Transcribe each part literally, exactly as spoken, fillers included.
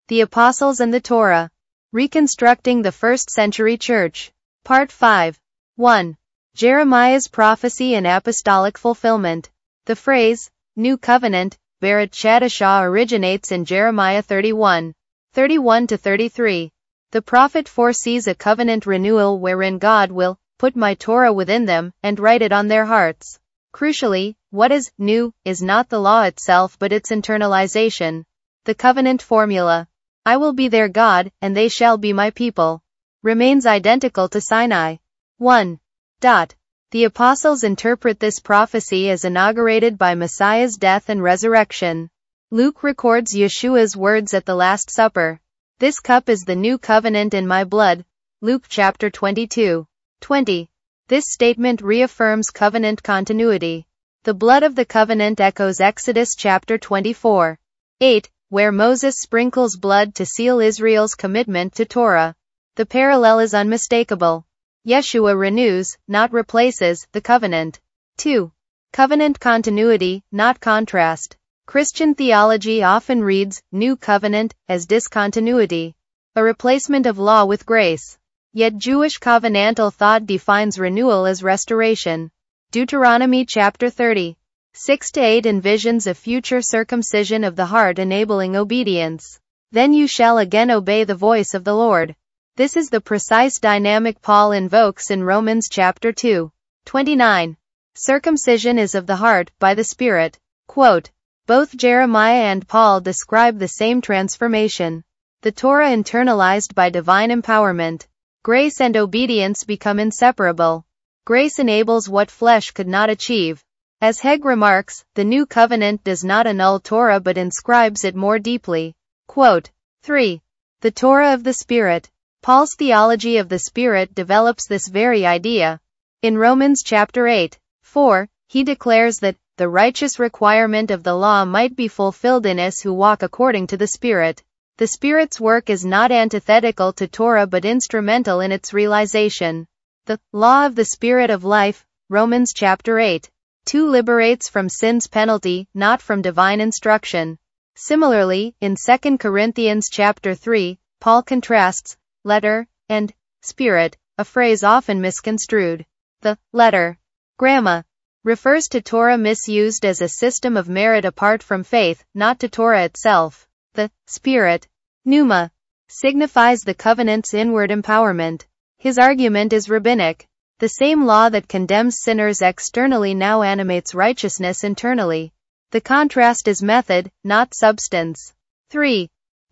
The Apostles and the Torah. Reconstructing the First Century Church. Part five. one. Jeremiah's Prophecy and Apostolic Fulfillment. The phrase, New Covenant, Berat Chadashah originates in Jeremiah thirty-one, thirty-one to thirty-three. The prophet foresees a covenant renewal wherein God will put my Torah within them and write it on their hearts. Crucially, what is new is not the law itself but its internalization. The covenant formula, I will be their God, and they shall be my people, remains identical to Sinai. one. Dot. The apostles interpret this prophecy as inaugurated by Messiah's death and resurrection. Luke records Yeshua's words at the Last Supper. This cup is the new covenant in my blood. Luke chapter twenty-two, twenty. This statement reaffirms covenant continuity. The blood of the covenant echoes Exodus chapter twenty-four, eight, where Moses sprinkles blood to seal Israel's commitment to Torah. The parallel is unmistakable. Yeshua renews, not replaces, the covenant. two. Covenant continuity, not contrast. Christian theology often reads New Covenant as discontinuity, a replacement of law with grace. Yet Jewish covenantal thought defines renewal as restoration. Deuteronomy chapter thirty, six to eight envisions a future circumcision of the heart enabling obedience. Then you shall again obey the voice of the Lord. This is the precise dynamic Paul invokes in Romans chapter two, twenty-nine. Circumcision is of the heart, by the Spirit. Quote, both Jeremiah and Paul describe the same transformation. The Torah internalized by divine empowerment. Grace and obedience become inseparable. Grace enables what flesh could not achieve. As Hegg remarks, the new covenant does not annul Torah but inscribes it more deeply. Quote, three. The Torah of the Spirit. Paul's theology of the Spirit develops this very idea. In Romans chapter eight, four, he declares that the righteous requirement of the law might be fulfilled in us who walk according to the Spirit. The Spirit's work is not antithetical to Torah but instrumental in its realization. The law of the Spirit of life, Romans chapter eight, two liberates from sin's penalty, not from divine instruction. Similarly, in Second Corinthians chapter three, Paul contrasts letter and spirit, a phrase often misconstrued. The letter, gramma, refers to Torah misused as a system of merit apart from faith, not to Torah itself. The spirit, pneuma, signifies the covenant's inward empowerment. His argument is rabbinic. The same law that condemns sinners externally now animates righteousness internally. The contrast is method, not substance. three.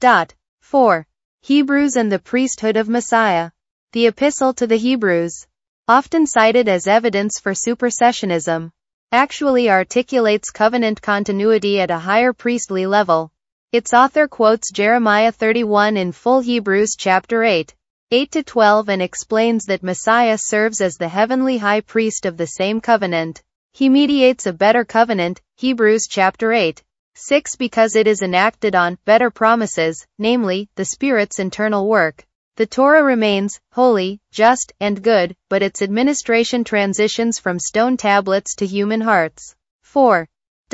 four. Hebrews and the priesthood of Messiah. The Epistle to the Hebrews, often cited as evidence for supersessionism, actually articulates covenant continuity at a higher priestly level. Its author quotes Jeremiah thirty-one in full, Hebrews chapter eight, eight to twelve, and explains that Messiah serves as the heavenly high priest of the same covenant. He mediates a better covenant, Hebrews chapter eight, six, because it is enacted on better promises, namely, the Spirit's internal work. The Torah remains holy, just, and good, but its administration transitions from stone tablets to human hearts. four.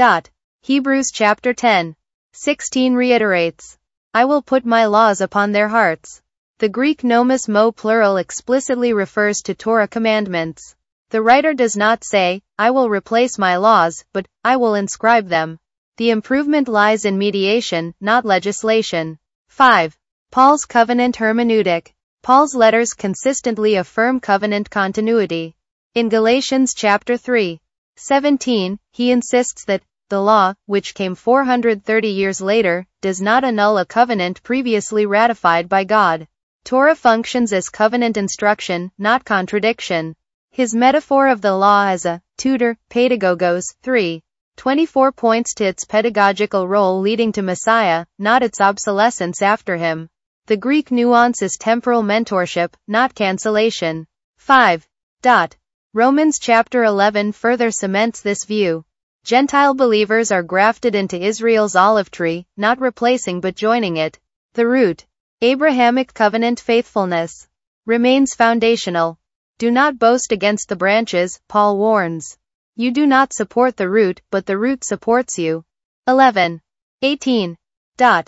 Hebrews chapter ten, sixteen reiterates, I will put my laws upon their hearts. The Greek nomos mo plural explicitly refers to Torah commandments. The writer does not say, I will replace my laws, but, I will inscribe them. The improvement lies in mediation, not legislation. five. Paul's covenant hermeneutic. Paul's letters consistently affirm covenant continuity. In Galatians chapter three, seventeen, he insists that the law, which came four hundred thirty years later, does not annul a covenant previously ratified by God. Torah functions as covenant instruction, not contradiction. His metaphor of the law as a tutor, pedagogos, three twenty-four, points to its pedagogical role leading to Messiah, not its obsolescence after him. The Greek nuance is temporal mentorship, not cancellation. five. Romans chapter eleven further cements this view. Gentile believers are grafted into Israel's olive tree, not replacing but joining it. The root, Abrahamic covenant faithfulness, remains foundational. Do not boast against the branches, Paul warns. You do not support the root, but the root supports you. eleven. eighteen.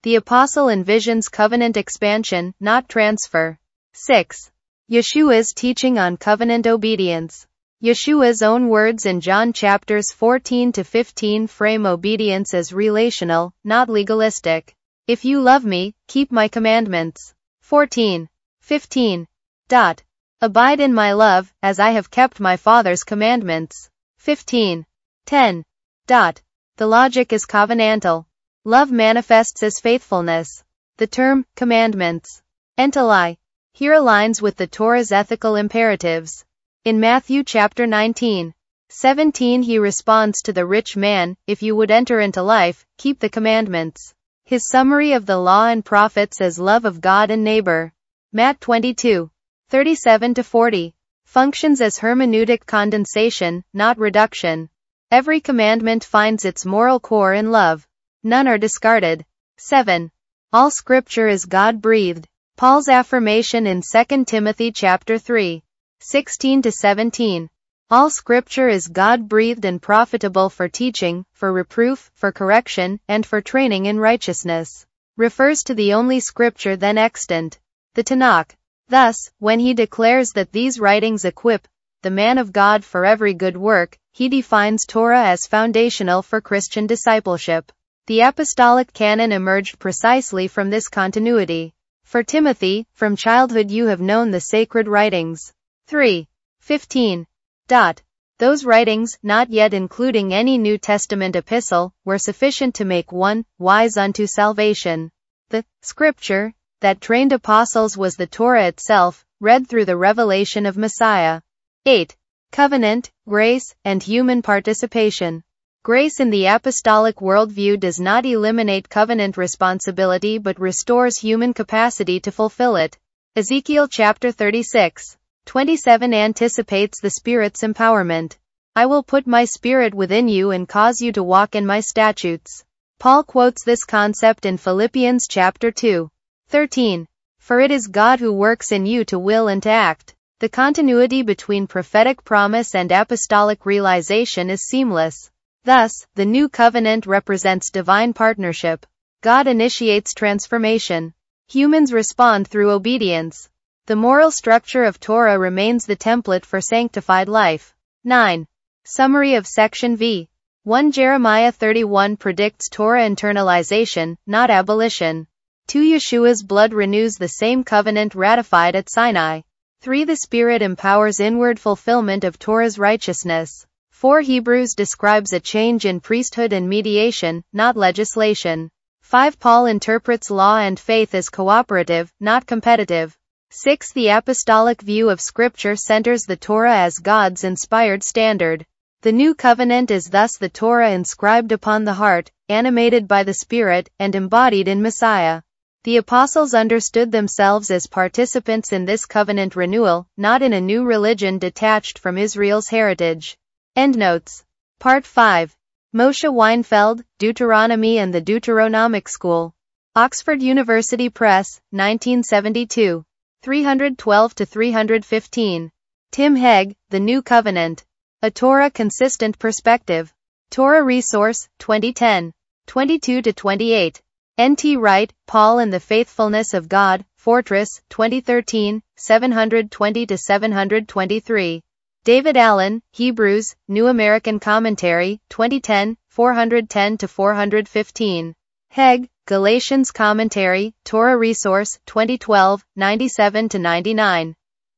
The apostle envisions covenant expansion, not transfer. six. Yeshua's teaching on covenant obedience. Yeshua's own words in John chapters fourteen to fifteen frame obedience as relational, not legalistic. If you love me, keep my commandments. fourteen. fifteen. Dot. Abide in my love, as I have kept my Father's commandments. fifteen. ten. Dot. The logic is covenantal. Love manifests as faithfulness. The term, commandments, entelai, here aligns with the Torah's ethical imperatives. In Matthew chapter nineteen, seventeen he responds to the rich man, if you would enter into life, keep the commandments. His summary of the law and prophets as love of God and neighbor. Matt twenty-two, thirty-seven to forty, functions as hermeneutic condensation, not reduction. Every commandment finds its moral core in love. None are discarded. seven. All scripture is God-breathed. Paul's affirmation in Second Timothy chapter three, sixteen to seventeen. All scripture is God-breathed and profitable for teaching, for reproof, for correction, and for training in righteousness. Refers to the only scripture then extant, the Tanakh. Thus, when he declares that these writings equip the man of God for every good work, he defines Torah as foundational for Christian discipleship. The apostolic canon emerged precisely from this continuity. For Timothy, from childhood you have known the sacred writings. three. fifteen. Dot. Those writings, not yet including any New Testament epistle, were sufficient to make one wise unto salvation. The scripture that trained apostles was the Torah itself, read through the revelation of Messiah. eight. Covenant, grace, and human participation. Grace in the apostolic worldview does not eliminate covenant responsibility but restores human capacity to fulfill it. Ezekiel chapter thirty-six, twenty-seven anticipates the Spirit's empowerment. I will put my Spirit within you and cause you to walk in my statutes. Paul quotes this concept in Philippians chapter two, thirteen. For it is God who works in you to will and to act. The continuity between prophetic promise and apostolic realization is seamless. Thus, the new covenant represents divine partnership. God initiates transformation. Humans respond through obedience. The moral structure of Torah remains the template for sanctified life. nine. Summary of Section V. one Jeremiah thirty-one predicts Torah internalization, not abolition. two Yeshua's blood renews the same covenant ratified at Sinai. three The Spirit empowers inward fulfillment of Torah's righteousness. four Hebrews describes a change in priesthood and mediation, not legislation. five Paul interprets law and faith as cooperative, not competitive. six The apostolic view of Scripture centers the Torah as God's inspired standard. The new covenant is thus the Torah inscribed upon the heart, animated by the Spirit, and embodied in Messiah. The apostles understood themselves as participants in this covenant renewal, not in a new religion detached from Israel's heritage. Endnotes. Part five. Moshe Weinfeld, Deuteronomy and the Deuteronomic School. Oxford University Press, nineteen seventy-two. three twelve to three fifteen. Tim Hegg, The New Covenant. A Torah-Consistent Perspective. Torah Resource, twenty ten. twenty-two to twenty-eight. N T Wright, Paul and the Faithfulness of God, Fortress, twenty thirteen, seven twenty to seven twenty-three. David Allen, Hebrews, New American Commentary, twenty ten, four ten to four fifteen. Hegg, Galatians Commentary, Torah Resource, twenty twelve, ninety-seven to ninety-nine.